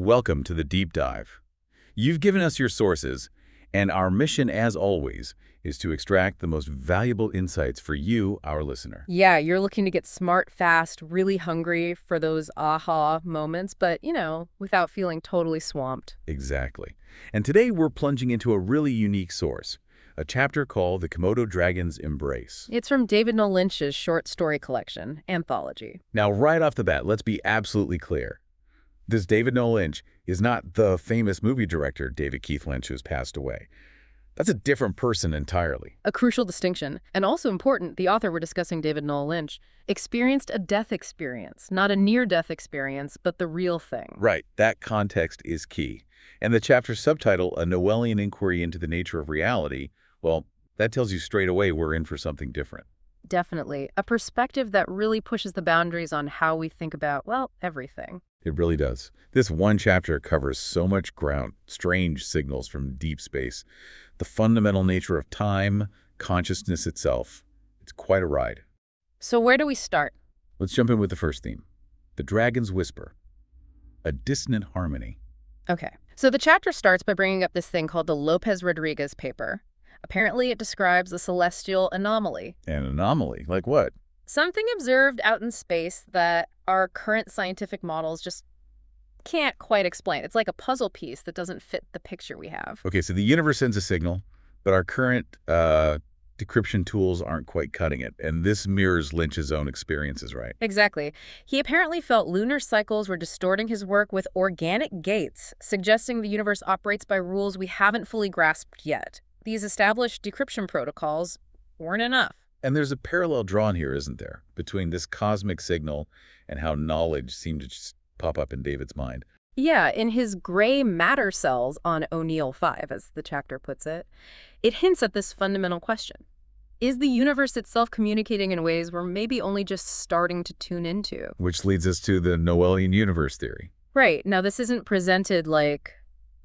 Welcome to the Deep Dive. You've given us your sources, and our mission, as always, is to extract the most valuable insights for you, our listener. Yeah, you're looking to get smart, fast, really hungry for those aha moments, but, without feeling totally swamped. Exactly. And today we're plunging into a really unique source, a chapter called The Komodo Dragon's Embrace. It's from David Noel Lynch's short story collection, Anthology. Now, right off the bat, let's be absolutely clear. This David Noel Lynch is not the famous movie director David Keith Lynch who's passed away. That's a different person entirely. A crucial distinction, and also important, the author we're discussing, David Noel Lynch, experienced a death experience, not a near-death experience, but the real thing. Right, that context is key. And the chapter's subtitle, A Noelian Inquiry into the Nature of Reality, well, that tells you straight away we're in for something different. Definitely. A perspective that really pushes the boundaries on how we think about, well, everything. It really does. This one chapter covers so much ground, strange signals from deep space, the fundamental nature of time, consciousness itself. It's quite a ride. So where do we start? Let's jump in with the first theme, the Dragon's Whisper, a dissonant harmony. Okay. So the chapter starts by bringing up this thing called the Lopez-Rodriguez paper. Apparently, it describes a celestial anomaly. An anomaly? Like what? Something observed out in space that our current scientific models just can't quite explain. It's like a puzzle piece that doesn't fit the picture we have. Okay, so the universe sends a signal, but our current decryption tools aren't quite cutting it, and this mirrors Lynch's own experiences, right? Exactly. He apparently felt lunar cycles were distorting his work with organic gates, suggesting the universe operates by rules we haven't fully grasped yet. These established decryption protocols weren't enough. And there's a parallel drawn here, isn't there, between this cosmic signal and how knowledge seemed to just pop up in David's mind. Yeah, in his gray matter cells on O'Neill 5, as the chapter puts it, it hints at this fundamental question. Is the universe itself communicating in ways we're maybe only just starting to tune into? Which leads us to the Noelian universe theory. Right. Now, this isn't presented like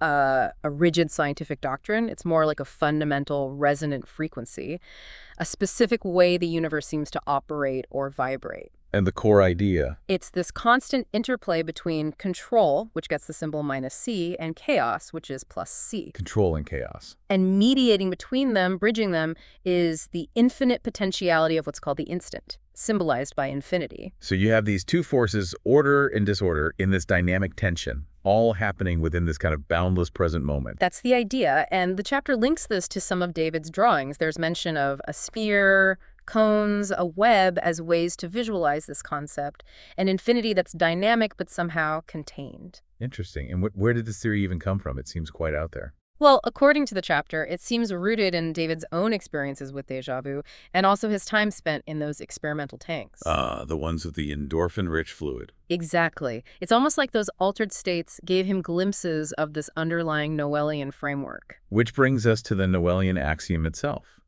a rigid scientific doctrine. It's more like a fundamental resonant frequency, a specific way the universe seems to operate or vibrate. And the core idea. It's this constant interplay between control, which gets the symbol -c, and chaos, which is +c. Control and chaos. And mediating between them, bridging them, is the infinite potentiality of what's called the instant, symbolized by infinity. So you have these two forces, order and disorder, in this dynamic tension, all happening within this kind of boundless present moment. That's the idea, and the chapter links this to some of David's drawings. There's mention of a sphere, cones, a web as ways to visualize this concept, an infinity that's dynamic but somehow contained. Interesting. And where did this theory even come from? It seems quite out there. Well, according to the chapter, it seems rooted in David's own experiences with déjà vu and also his time spent in those experimental tanks. The ones with the endorphin-rich fluid. Exactly. It's almost like those altered states gave him glimpses of this underlying Noelian framework. Which brings us to the Noelian axiom itself.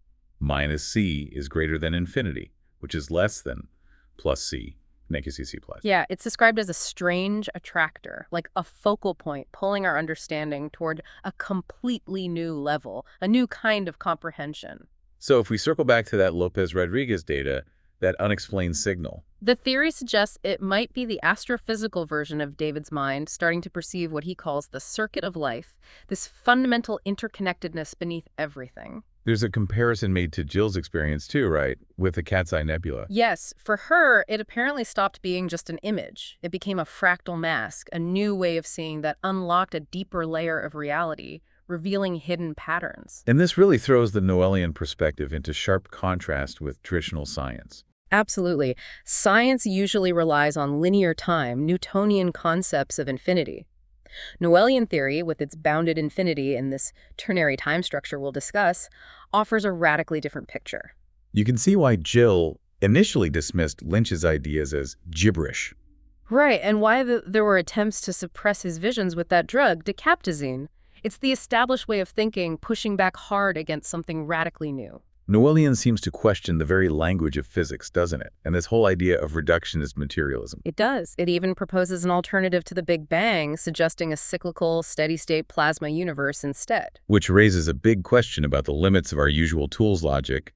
-c is greater than infinity, which is less than +c, negative c plus. Yeah, it's described as a strange attractor, like a focal point pulling our understanding toward a completely new level, a new kind of comprehension. So if we circle back to that Lopez-Rodriguez data, that unexplained signal. The theory suggests it might be the astrophysical version of David's mind starting to perceive what he calls the circuit of life, this fundamental interconnectedness beneath everything. There's a comparison made to Jill's experience too, right? With the Cat's Eye Nebula. Yes, for her, it apparently stopped being just an image. It became a fractal mask, a new way of seeing that unlocked a deeper layer of reality, revealing hidden patterns. And this really throws the Noelian perspective into sharp contrast with traditional science. Absolutely. Science usually relies on linear time, Newtonian concepts of infinity. Noelian theory, with its bounded infinity and this ternary time structure we'll discuss, offers a radically different picture. You can see why Jill initially dismissed Lynch's ideas as gibberish. Right, and why there were attempts to suppress his visions with that drug, dacaptazine. It's the established way of thinking pushing back hard against something radically new. Noelian seems to question the very language of physics, doesn't it? And this whole idea of reductionist materialism. It does. It even proposes an alternative to the Big Bang, suggesting a cyclical, steady-state plasma universe instead. Which raises a big question about the limits of our usual tools logic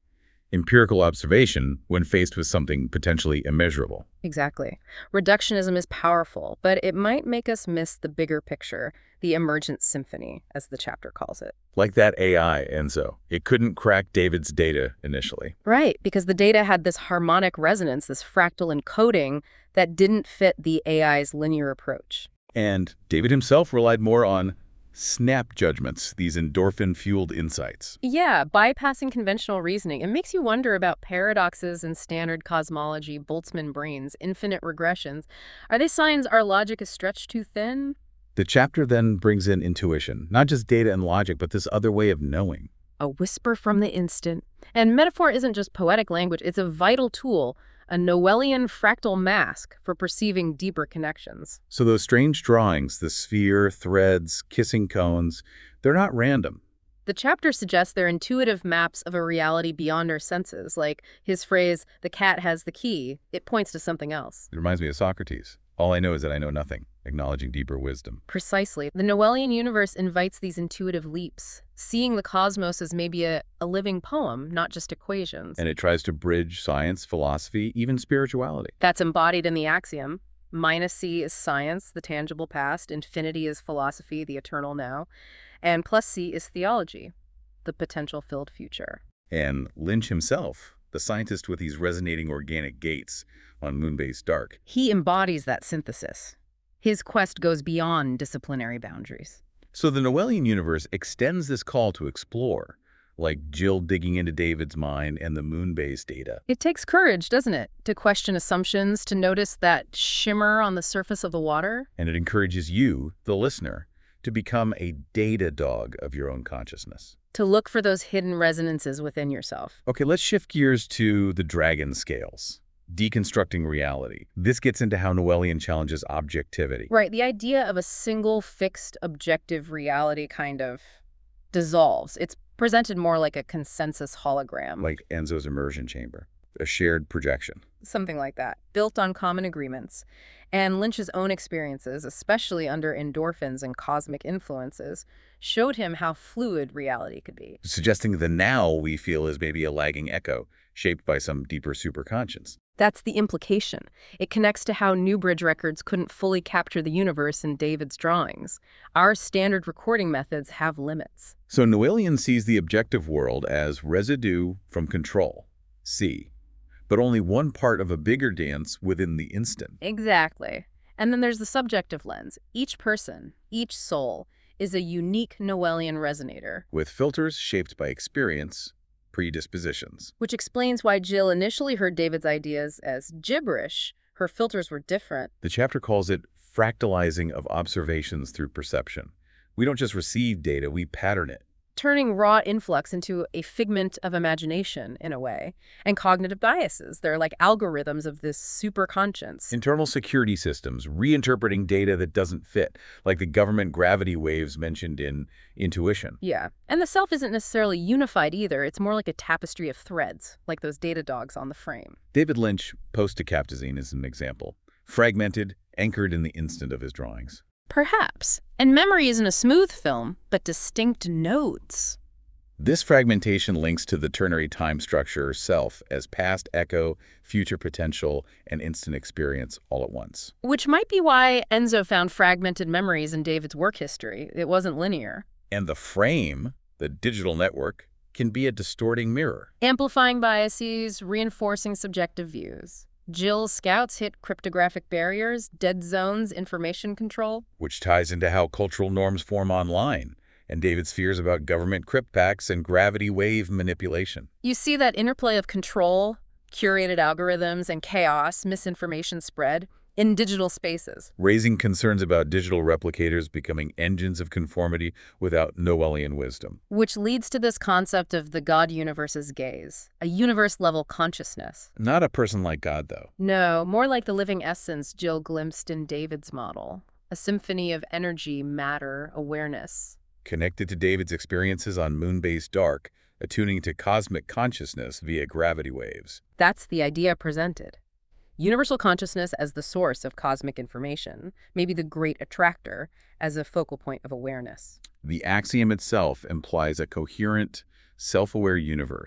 empirical observation when faced with something potentially immeasurable. Exactly. Reductionism is powerful, but it might make us miss the bigger picture, the emergent symphony, as the chapter calls it. Like that AI, Enzo. It couldn't crack David's data initially. Right, because the data had this harmonic resonance, this fractal encoding that didn't fit the AI's linear approach. And David himself relied more on snap judgments, these endorphin-fueled insights. Yeah, bypassing conventional reasoning. It makes you wonder about paradoxes in standard cosmology, Boltzmann brains, infinite regressions. Are they signs our logic is stretched too thin? The chapter then brings in intuition, not just data and logic, but this other way of knowing. A whisper from the instant. And metaphor isn't just poetic language, it's a vital tool, a Noelian fractal mask for perceiving deeper connections. So those strange drawings, the sphere, threads, kissing cones, they're not random. The chapter suggests they're intuitive maps of a reality beyond our senses, like his phrase, "the cat has the key." It points to something else. It reminds me of Socrates. All I know is that I know nothing, acknowledging deeper wisdom. Precisely. The Noelian universe invites these intuitive leaps, seeing the cosmos as maybe a living poem, not just equations. And it tries to bridge science, philosophy, even spirituality. That's embodied in the axiom. Minus C is science, the tangible past. Infinity is philosophy, the eternal now. And plus C is theology, the potential-filled future. And Lynch himself, the scientist with these resonating organic gates on Moonbase Dark. He embodies that synthesis. His quest goes beyond disciplinary boundaries. So the Noelian universe extends this call to explore, like Jill digging into David's mind and the Moonbase data. It takes courage, doesn't it, to question assumptions, to notice that shimmer on the surface of the water? And it encourages you, the listener, to become a data dog of your own consciousness. To look for those hidden resonances within yourself. Okay, let's shift gears to the dragon scales. Deconstructing reality. This gets into how Noelian challenges objectivity. Right, the idea of a single, fixed, objective reality kind of dissolves. It's presented more like a consensus hologram. Like Enzo's immersion chamber, a shared projection. Something like that, built on common agreements. And Lynch's own experiences, especially under endorphins and cosmic influences, showed him how fluid reality could be. Suggesting the now we feel is maybe a lagging echo, shaped by some deeper superconscious. That's the implication. It connects to how Newbridge Records couldn't fully capture the universe in David's drawings. Our standard recording methods have limits. So Noelian sees the objective world as residue from control, C, but only one part of a bigger dance within the instant. Exactly. And then there's the subjective lens. Each person, each soul, is a unique Noelian resonator. With filters shaped by experience, predispositions. Which explains why Jill initially heard David's ideas as gibberish. Her filters were different. The chapter calls it fractalizing of observations through perception. We don't just receive data, we pattern it. Turning raw influx into a figment of imagination, in a way. And cognitive biases. They're like algorithms of this superconscious. Internal security systems, reinterpreting data that doesn't fit, like the government gravity waves mentioned in Intuition. Yeah. And the self isn't necessarily unified either. It's more like a tapestry of threads, like those data dogs on the frame. David Lynch, post-Decaptazine, is an example. Fragmented, anchored in the instant of his drawings. Perhaps. And memory isn't a smooth film, but distinct nodes. This fragmentation links to the ternary time structure self as past echo, future potential, and instant experience all at once. Which might be why Enzo found fragmented memories in David's work history. It wasn't linear. And the frame, the digital network, can be a distorting mirror. Amplifying biases, reinforcing subjective views. Jill's scouts hit cryptographic barriers, dead zones, information control. Which ties into how cultural norms form online, and David's fears about government crypt packs and gravity wave manipulation. You see that interplay of control, curated algorithms, and chaos, misinformation spread, in digital spaces. Raising concerns about digital replicators becoming engines of conformity without Noelian wisdom. Which leads to this concept of the God-universe's gaze, a universe-level consciousness. Not a person like God, though. No, more like the living essence Jill glimpsed in David's model, a symphony of energy, matter, awareness. Connected to David's experiences on Moonbase Dark, attuning to cosmic consciousness via gravity waves. That's the idea presented. Universal consciousness as the source of cosmic information, maybe the great attractor as a focal point of awareness. The axiom itself implies a coherent, self-aware universe.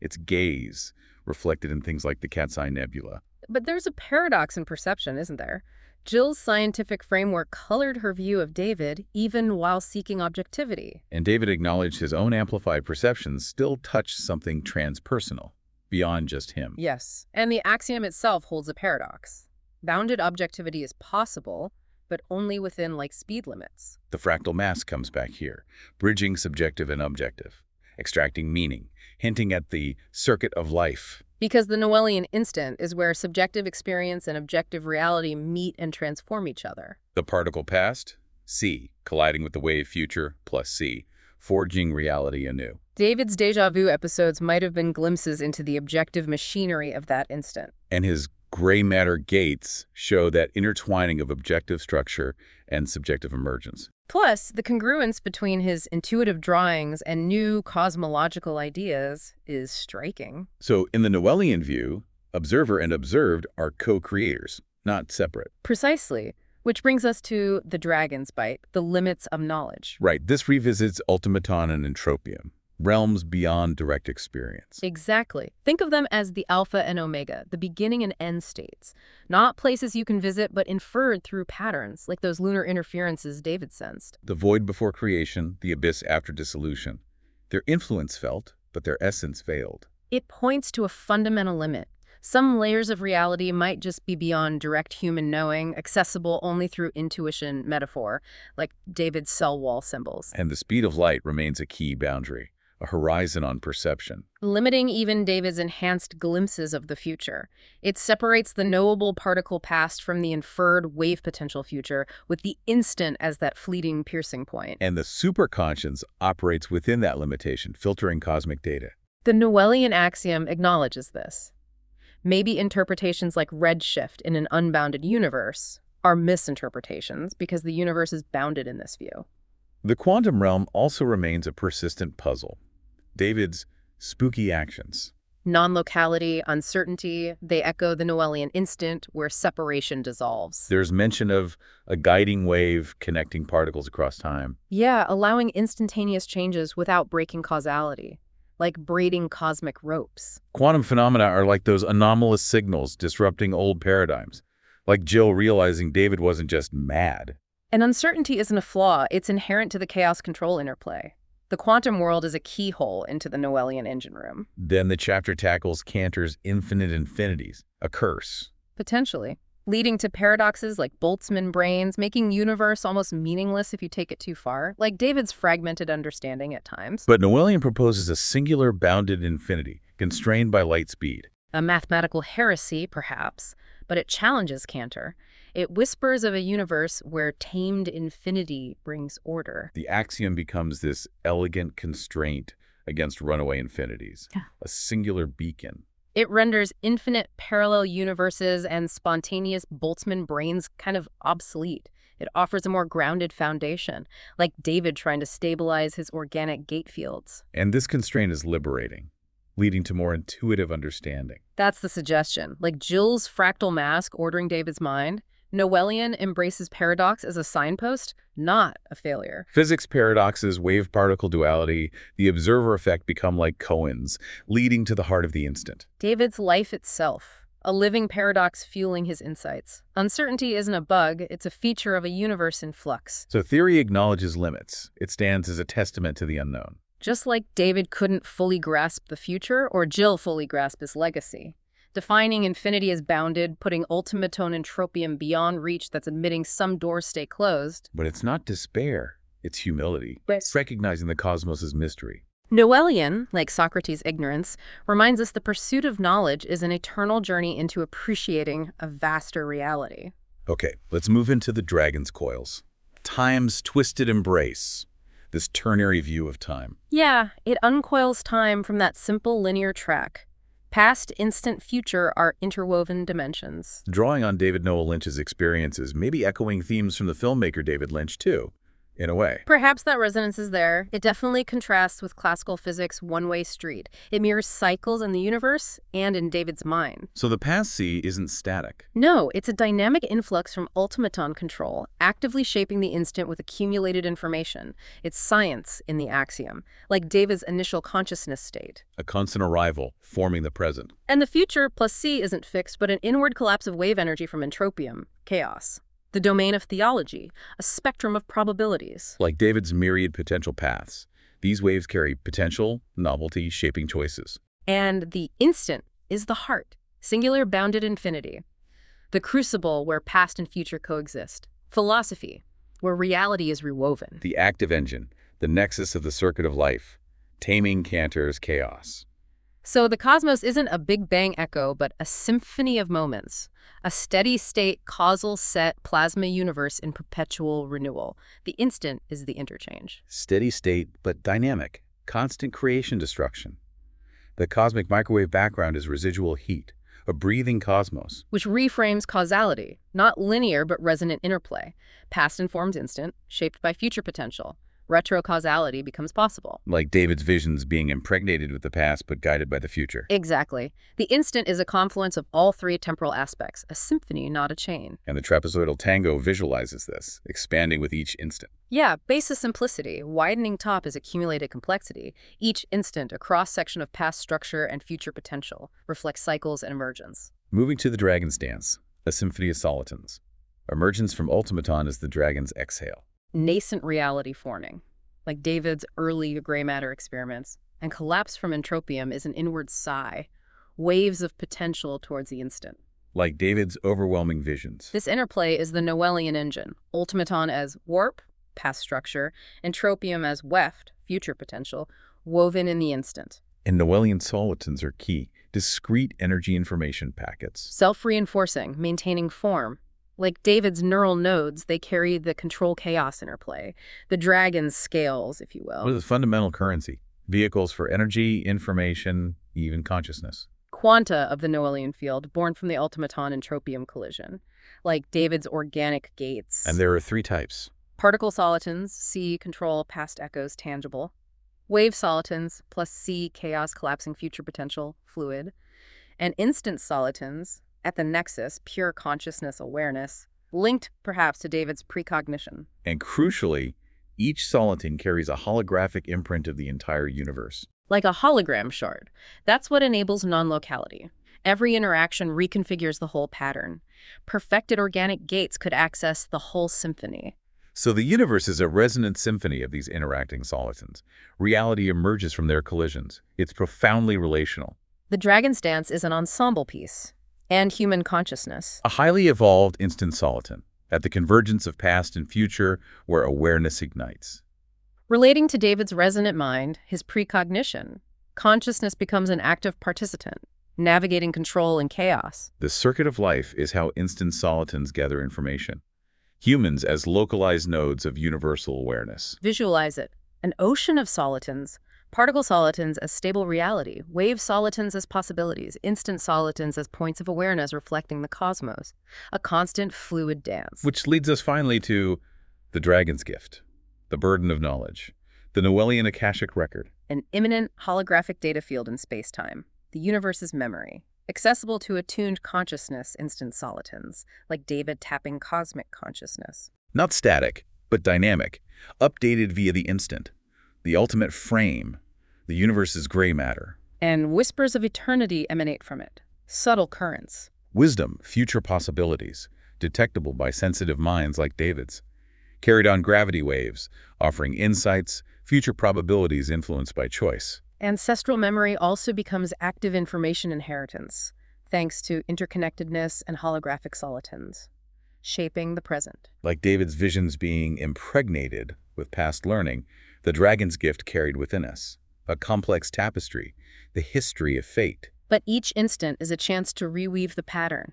its gaze, reflected in things like the Cat's Eye Nebula. But there's a paradox in perception, isn't there? Jill's scientific framework colored her view of David even while seeking objectivity. And David acknowledged his own amplified perceptions still touched something transpersonal, beyond just him. Yes, and the axiom itself holds a paradox. Bounded objectivity is possible, but only within, speed limits. The fractal mask comes back here, bridging subjective and objective, extracting meaning, hinting at the circuit of life. Because the Noelian instant is where subjective experience and objective reality meet and transform each other. The particle past, C, colliding with the wave future, plus C, forging reality anew. David's déjà vu episodes might have been glimpses into the objective machinery of that instant. And his gray matter gates show that intertwining of objective structure and subjective emergence. Plus, the congruence between his intuitive drawings and new cosmological ideas is striking. So in the Noelian view, observer and observed are co-creators, not separate. Precisely. Which brings us to the dragon's bite, the limits of knowledge. Right, this revisits automaton and entropium, realms beyond direct experience. Exactly. Think of them as the alpha and omega, the beginning and end states. Not places you can visit, but inferred through patterns, like those lunar interferences David sensed. The void before creation, the abyss after dissolution. Their influence felt, but their essence veiled. It points to a fundamental limit. Some layers of reality might just be beyond direct human knowing, accessible only through intuition metaphor, like David's cell wall symbols. And the speed of light remains a key boundary, a horizon on perception. Limiting even David's enhanced glimpses of the future. It separates the knowable particle past from the inferred wave potential future, with the instant as that fleeting piercing point. And the superconscience operates within that limitation, filtering cosmic data. The Noelian axiom acknowledges this. Maybe interpretations like redshift in an unbounded universe are misinterpretations because the universe is bounded in this view. The quantum realm also remains a persistent puzzle. David's spooky actions. Non-locality, uncertainty, they echo the Noelian instant where separation dissolves. There's mention of a guiding wave connecting particles across time. Yeah, allowing instantaneous changes without breaking causality, like braiding cosmic ropes. Quantum phenomena are like those anomalous signals disrupting old paradigms, like Jill realizing David wasn't just mad. And uncertainty isn't a flaw, it's inherent to the chaos control interplay. The quantum world is a keyhole into the Noelian engine room. Then the chapter tackles Cantor's infinite infinities, a curse. Potentially. Leading to paradoxes like Boltzmann brains, making universe almost meaningless if you take it too far, like David's fragmented understanding at times. But Noelian proposes a singular bounded infinity, constrained by light speed. A mathematical heresy, perhaps, but it challenges Cantor. It whispers of a universe where tamed infinity brings order. The axiom becomes this elegant constraint against runaway infinities, a singular beacon. It renders infinite parallel universes and spontaneous Boltzmann brains kind of obsolete. It offers a more grounded foundation, like David trying to stabilize his organic gate fields. And this constraint is liberating, leading to more intuitive understanding. That's the suggestion. Like Jill's fractal mask ordering David's mind, Noelian embraces paradox as a signpost, not a failure. Physics paradoxes, wave-particle duality, the observer effect become like koans, leading to the heart of the instant. David's life itself, a living paradox fueling his insights. Uncertainty isn't a bug, it's a feature of a universe in flux. So theory acknowledges limits. It stands as a testament to the unknown. Just like David couldn't fully grasp the future, or Jill fully grasp his legacy. Defining infinity as bounded, putting ultimaton entropium beyond reach that's admitting some doors stay closed. But it's not despair, it's humility. It's recognizing the cosmos' mystery. Noelian, like Socrates' ignorance, reminds us the pursuit of knowledge is an eternal journey into appreciating a vaster reality. Okay, let's move into the dragon's coils. Time's twisted embrace. This ternary view of time. Yeah, it uncoils time from that simple linear track. Past, instant, future are interwoven dimensions. Drawing on David Noel Lynch's experiences, maybe echoing themes from the filmmaker David Lynch, too. in a way. Perhaps that resonance is there. It definitely contrasts with classical physics' one-way street. It mirrors cycles in the universe and in David's mind. So the past C isn't static. No, it's a dynamic influx from ultimaton control, actively shaping the instant with accumulated information. It's science in the axiom, like David's initial consciousness state. A constant arrival, forming the present. And the future plus C isn't fixed, but an inward collapse of wave energy from entropium, chaos. The domain of theology, a spectrum of probabilities. Like David's myriad potential paths, these waves carry potential, novelty, shaping choices. And the instant is the heart, singular bounded infinity. The crucible where past and future coexist. Philosophy, where reality is rewoven. The active engine, the nexus of the circuit of life, taming Cantor's chaos. So the cosmos isn't a Big Bang echo, but a symphony of moments. A steady-state, causal set plasma universe in perpetual renewal. The instant is the interchange. Steady state, but dynamic. Constant creation-destruction. The cosmic microwave background is residual heat, a breathing cosmos. Which reframes causality, not linear but resonant interplay. Past informs instant, shaped by future potential. Retrocausality becomes possible. Like David's visions being impregnated with the past but guided by the future. Exactly. The instant is a confluence of all three temporal aspects, a symphony, not a chain. And the trapezoidal tango visualizes this, expanding with each instant. Yeah, basis simplicity, widening top is accumulated complexity. Each instant, a cross-section of past structure and future potential, reflects cycles and emergence. Moving to the dragon's dance, a symphony of solitons. Emergence from ultimaton is the dragon's exhale. Nascent reality forming, like David's early gray matter experiments, and collapse from entropium is an inward sigh, waves of potential towards the instant. Like David's overwhelming visions. This interplay is the Noethian engine, ultimaton as warp, past structure, entropium as weft, future potential, woven in the instant. And Noethian solitons are key, discrete energy information packets. Self-reinforcing, maintaining form. Like David's neural nodes, they carry the control-chaos interplay, the dragon's scales, if you will. What is the fundamental currency? Vehicles for energy, information, even consciousness. Quanta of the Noethian field, born from the ultimaton entropium collision. Like David's organic gates. And there are three types. Particle solitons, C, control, past echoes, tangible. Wave solitons, plus C, chaos, collapsing future potential, fluid. And instant solitons, at the nexus, pure consciousness awareness, linked perhaps to David's precognition. And crucially, each soliton carries a holographic imprint of the entire universe. Like a hologram shard. That's what enables non-locality. Every interaction reconfigures the whole pattern. Perfected organic gates could access the whole symphony. So the universe is a resonant symphony of these interacting solitons. Reality emerges from their collisions. It's profoundly relational. The Dragon's Dance is an ensemble piece. And human consciousness. A highly evolved instant soliton, at the convergence of past and future where awareness ignites. Relating to David's resonant mind, his precognition, consciousness becomes an active participant, navigating control and chaos. The circuit of life is how instant solitons gather information. Humans as localized nodes of universal awareness. Visualize it. An ocean of solitons. Particle solitons as stable reality, wave solitons as possibilities, instant solitons as points of awareness reflecting the cosmos. A constant fluid dance. Which leads us finally to the dragon's gift, the burden of knowledge, the Noethian Akashic record. An immanent holographic data field in space-time, the universe's memory, accessible to attuned consciousness, instant solitons, like David tapping cosmic consciousness. Not static, but dynamic, updated via the instant, the ultimate frame, the universe's gray matter. And whispers of eternity emanate from it, subtle currents. Wisdom, future possibilities, detectable by sensitive minds like David's. Carried on gravity waves, offering insights, future probabilities influenced by choice. Ancestral memory also becomes active information inheritance, thanks to interconnectedness and holographic solitons, shaping the present. Like David's visions being impregnated with past learning, the dragon's gift carried within us. A complex tapestry, the history of fate. But each instant is a chance to reweave the pattern,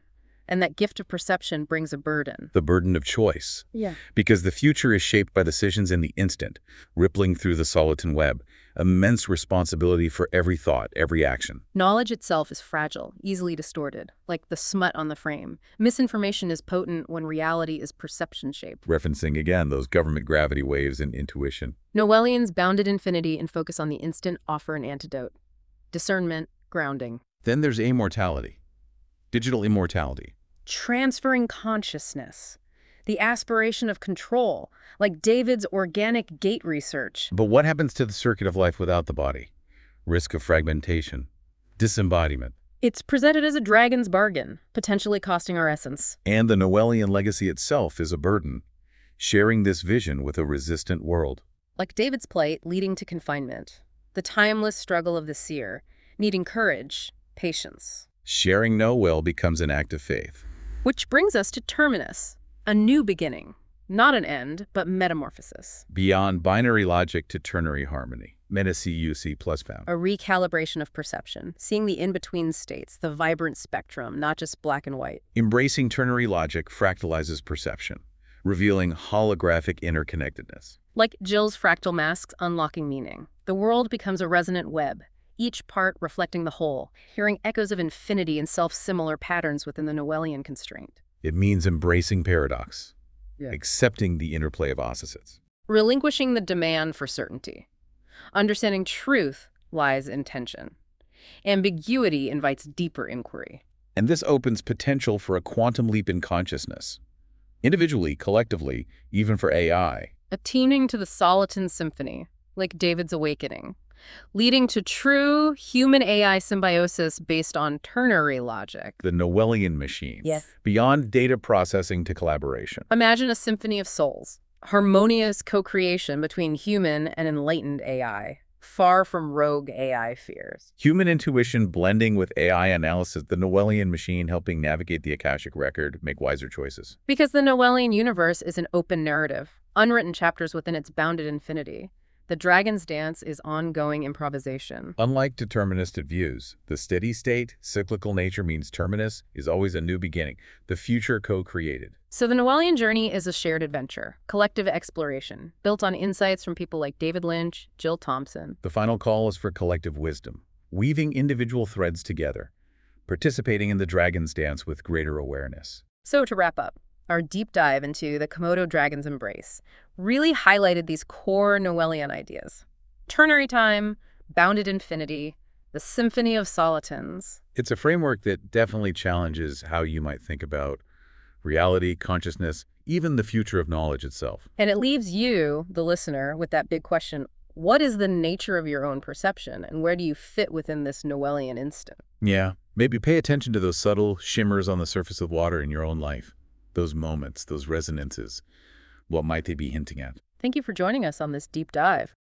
And that gift of perception brings a burden. The burden of choice. Yeah. Because the future is shaped by decisions in the instant, rippling through the Soliton web. Immense responsibility for every thought, every action. Knowledge itself is fragile, easily distorted, like the smut on the frame. Misinformation is potent when reality is perception-shaped. Referencing again those government gravity waves and intuition. Noellian's bounded infinity and focus on the instant offer an antidote. Discernment, grounding. Then there's immortality. Digital immortality. Transferring consciousness. The aspiration of control, like David's organic gate research. But what happens to the circuit of life without the body? Risk of fragmentation, disembodiment. It's presented as a dragon's bargain, potentially costing our essence. And the Noellian legacy itself is a burden, sharing this vision with a resistant world. Like David's plight leading to confinement. The timeless struggle of the seer, needing courage, patience. Sharing Noel becomes an act of faith. Which brings us to Terminus, a new beginning. Not an end, but metamorphosis. Beyond binary logic to ternary harmony. Meta-CUC plus found. A recalibration of perception, seeing the in-between states, the vibrant spectrum, not just black and white. Embracing ternary logic fractalizes perception, revealing holographic interconnectedness. Like Jill's fractal masks unlocking meaning. The world becomes a resonant web, each part reflecting the whole, hearing echoes of infinity and self-similar patterns within the Noellian constraint. It means embracing paradox, Yeah. accepting the interplay of opposites. Relinquishing the demand for certainty. Understanding truth lies in tension. Ambiguity invites deeper inquiry. And this opens potential for a quantum leap in consciousness. Individually, collectively, even for AI. Attuning to the Soliton symphony, like David's awakening, leading to true human-AI symbiosis based on ternary logic. The Noellian machine. Yes. Beyond data processing to collaboration. Imagine a symphony of souls, harmonious co-creation between human and enlightened AI, far from rogue AI fears. Human intuition blending with AI analysis, the Noellian machine helping navigate the Akashic record, make wiser choices. Because the Noellian universe is an open narrative, unwritten chapters within its bounded infinity. The Dragon's Dance is ongoing improvisation. Unlike deterministic views, the steady state, cyclical nature means terminus is always a new beginning, the future co-created. So the Noellian journey is a shared adventure, collective exploration, built on insights from people like David Lynch, Jill Thompson. The final call is for collective wisdom, weaving individual threads together, participating in the Dragon's Dance with greater awareness. So to wrap up, our deep dive into the Komodo Dragon's Embrace really highlighted these core Noellian ideas. Ternary time, bounded infinity, the symphony of solitons. It's a framework that definitely challenges how you might think about reality, consciousness, even the future of knowledge itself. And it leaves you, the listener, with that big question, what is the nature of your own perception, and where do you fit within this Noellian instant? Yeah, maybe pay attention to those subtle shimmers on the surface of water in your own life. Those moments, those resonances. What might they be hinting at? Thank you for joining us on this deep dive.